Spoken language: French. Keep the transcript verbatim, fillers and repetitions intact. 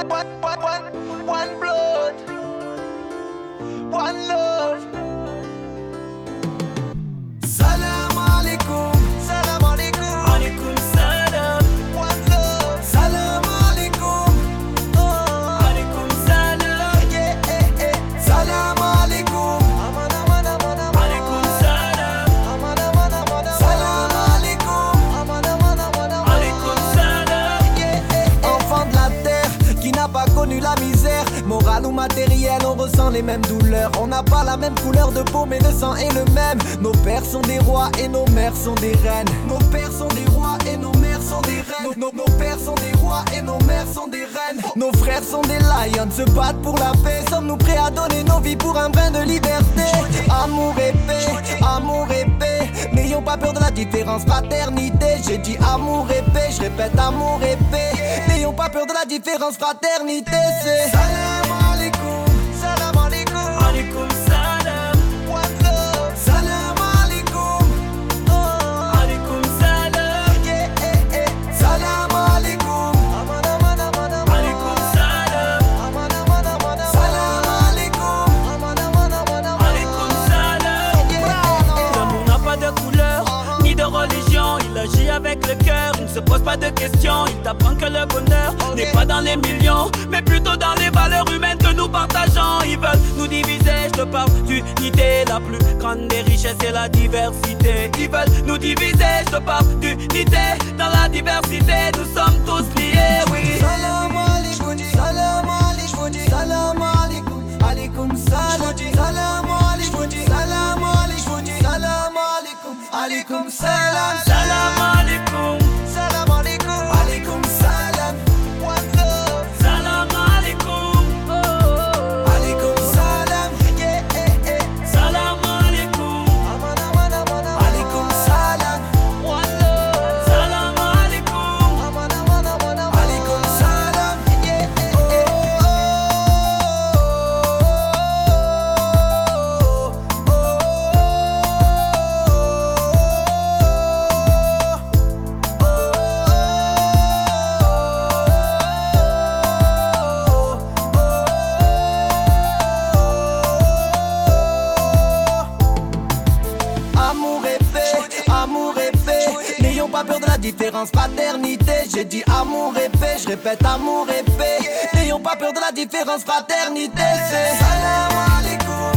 one, one, one, one blood, one love. Salam alaikum, salam alaikum, Alaikum salam, one love. Salam alaikum, oh, alaikum salam, yeah, eh, eh. Salam alaikum, aman, aman, aman, aman. alaikum salam, Aman, aman, aman, aman. Salam alaikum, aman, aman, aman, aman. alaikum salam. Yeah, eh, eh. Enfant de la terre qui n'a pas connu la misère, morale ou matérielle, on ressent les mêmes douleurs. On n'a pas la même couleur de peau, mais le sang est le même. Nos pères sont des rois et nos mères sont des reines. Nos pères sont des rois et nos mères sont des reines. Nos, nos, nos pères sont des rois et nos mères sont des reines. Nos frères sont des lions, se battent pour la paix. Sommes-nous prêts à donner nos vies pour un brin de liberté? Amour et paix, amour et paix. N'ayons pas peur de la différence, fraternité. J'ai dit amour et paix, je répète amour et paix. N'ayons pas peur de la différence, fraternité. C'est salam alaikum, salam alaikum, Alaikum salam, one love. Salam alaikum, oh, alaikum salam, yeah, eh, eh. Salam alaikum, aman, aman, aman, aman. alaikum salam, Aman, aman, aman, aman. Salam alaikum, aman, aman, aman, aman. alaikum salam. Yeah, eh, eh. L'amour n'a pas de couleur, ni de religion. Il agit avec le cœur, il ne se pose pas de questions. Il t'apprend que le bonheur n'est pas dans les millions, mais plutôt dans les valeurs humaines que nous partageons. Ils veulent nous diviser, je te parle d'unité. La plus grande des richesses, c'est la diversité. Ils veulent nous diviser, je te parle d'unité. Dans la diversité, nous sommes tous liés, oui. Salam alaikum, salam alaikum, salam alaikum, alaikum salam, salam alaikum, salam alaikum, salam alaikum, alaikum salam, Salam alaikum, salam alaikum, alaikum salam, one love, salam alaikum, oh, alaikum salam, yeah, eh, eh. salam alaikum, Aman, aman, aman, aman. Alaikum salam, one love, salam alaikum, aman, aman, aman, aman. Alaikum salam, yeah, eh, eh. Amour et paix, amour et paix. N'ayons pas peur de la différence, fraternité. J'ai dit amour et paix, je répète amour et paix. N'ayons pas peur de la différence, fraternité. C'est salam alaikum,